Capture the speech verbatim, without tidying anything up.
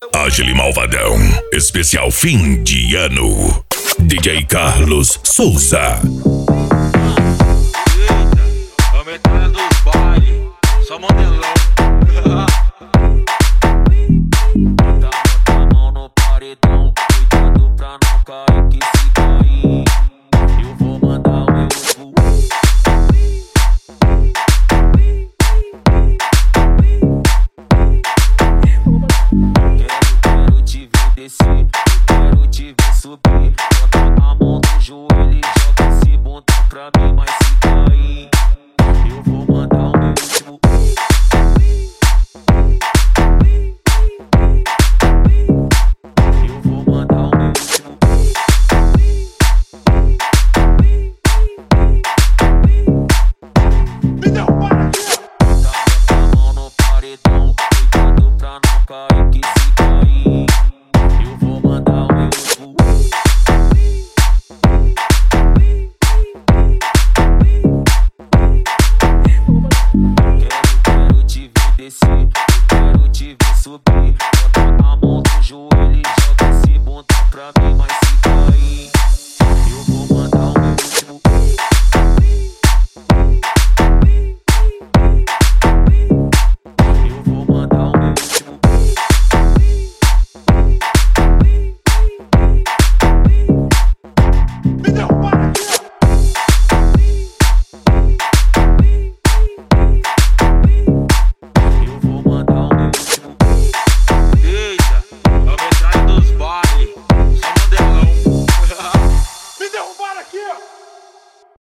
Ágil Malvadão, especial fim de ano. D J Carlos Souza. Eita, a metade dos baile, só modelão. Bota a mão no paredão, cuidado pra não cair, que se cair eu vou mandar o meu cu. Quero te ver descer, quero te ver subir. Bota a mão no joelho e joga esse bunda pra mim. Mas se cair, eu vou mandar o meu último. Eu vou mandar o meu último. Me deu para aqui! Bota a mão no paredão, cuidado pra não cair, que se